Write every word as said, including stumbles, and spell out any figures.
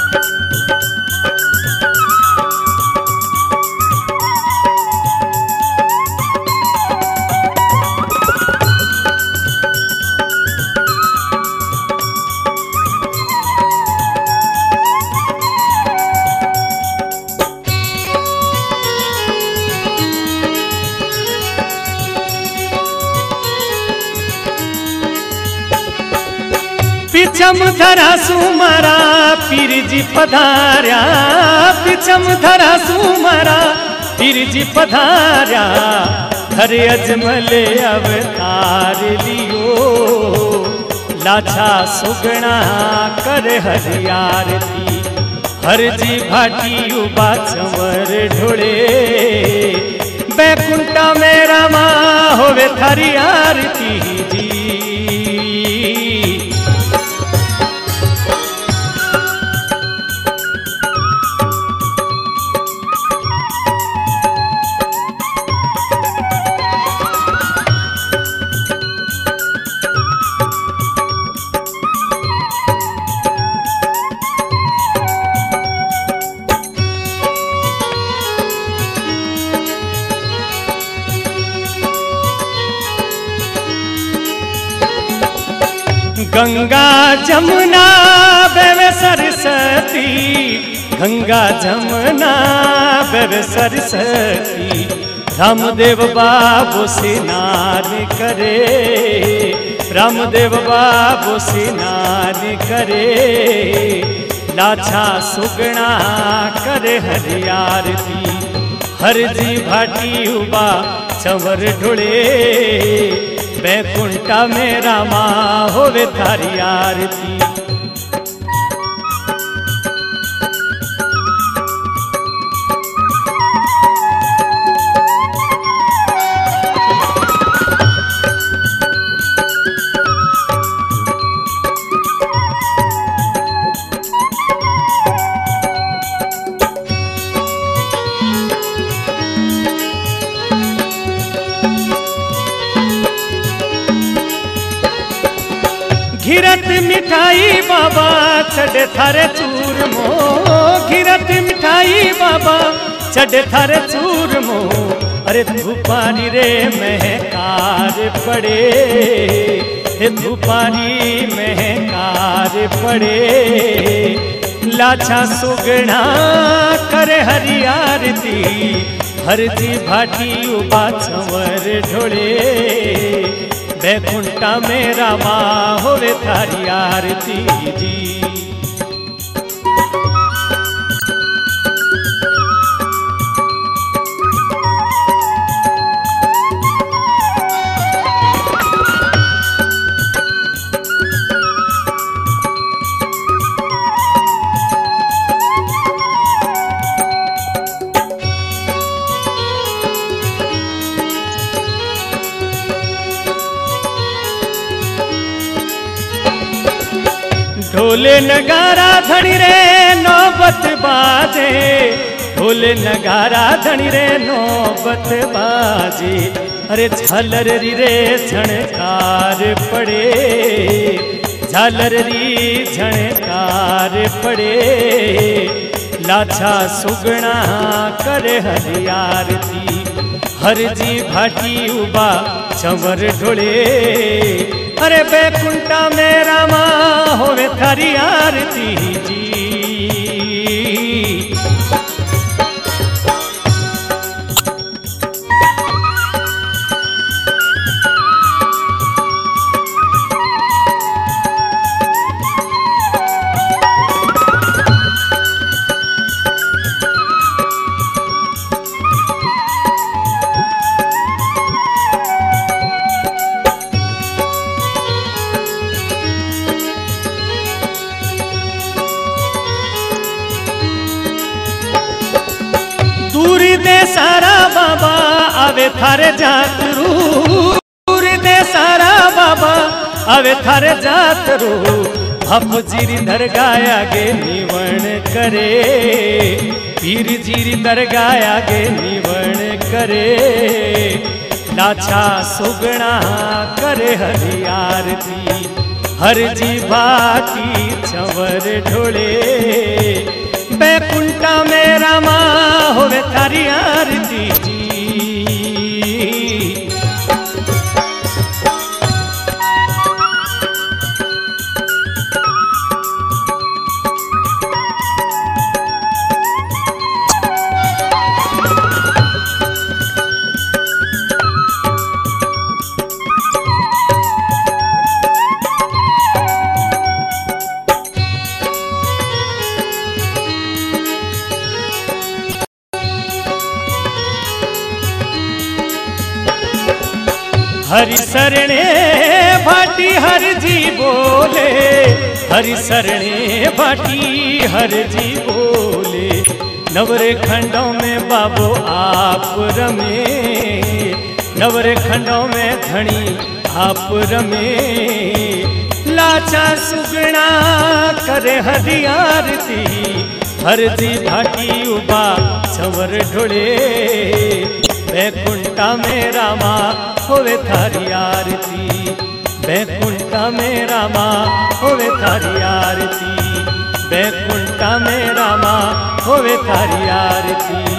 पिछम धरा सुमरा पीर जी पधार्या, पिछम धरा सुमरा पीर जी पधार्या, हर अजमल अवतार लियो, लाछा सुगना कर हरि आरती, हर जी भाटी उबा चंवर ढोले, बैकुंठा मेरा माँ होवे थारी आरती जी। गंगा जमुना बेवे सरस्वती, गंगा जमुना बेवे सरस्वती, रामदेव बाबू स्नान करे, रामदेव बाबू स्नान करे, लाछा सुगना करे हरि आरती, हर जी भाटी उबा चंवर ढोले, बैकुंठा मेरा माँ होवे थारी आरती। घिरत मिठाई बाबा चढ़े थारे चूरमो, घिरत मिठाई बाबा चढ़े थारे चूरमो, अरे धूपानी रे महकार पड़े, धूपानी महकार पड़े, लाछा सुगना करे हरि आरती, हर जी भाटी उबा चंवर ढोले, बैकुंठा मेरा माँ होवे थारी आरती जी। ढोले नगारा धनी रे नौबत बाजे, ढोले नगारा धनी रे नौबत बाजे, अरे झालर री रे झणकार पड़े, झालर री झणकार पड़े, लाछा सुगना करे हरि आरती, हर जी भाटी उबा चंवर ढोले, अरे बैकुंठा मेरा माँ होवे थारी आरती जी। दूरी दे सारा बाबा आवे थारे जातरू, दूरी दे सारा बाबा आवे थारे जातरू, भप जीरी दरगाया गे निवण करे, पीर जीरी दरगाया गे निवण करे, लाछा सुगना करे हरि आरती, हर जी भाटी चंवर ढोले, होवे थारी आरती जी। हरि शरणे भाटी हर जी बोले, हरि शरणे भाटी हर जी बोले। नवरे खंडों में बाबो आप रमे, नवरे खंडों में धनी आप रमे। लाचा सुगना करे हरि आरती, हर जी भाटी उबा छवर ढोले। बैकुंठा में रामा होवे थारी आरती, बैकुंठा में रामा होवे थारी आरती, बैकुंठा में रामा होवे थारी आरती।